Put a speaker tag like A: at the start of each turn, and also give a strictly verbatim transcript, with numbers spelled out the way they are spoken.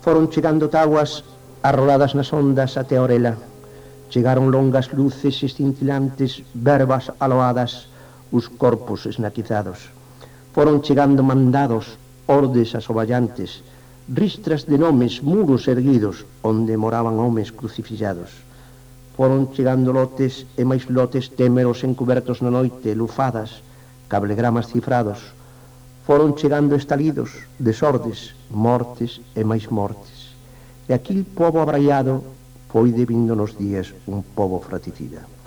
A: Foron chegando taguas arroladas nas ondas até a orela. Chegaron longas luces escintilantes, verbas aloadas, os corpos esnaquizados. Foron chegando mandados, ordes asoballantes, ristras de nomes, muros erguidos, onde moraban homes crucifillados. Foron chegando lotes e máis lotes témeros encubertos na noite, lufadas, cablegramas cifrados. Foron chegando estalidos, desordes, mortes e máis mortes. E aquil pobo abraiado foi de vindo nos días un pobo fraticida.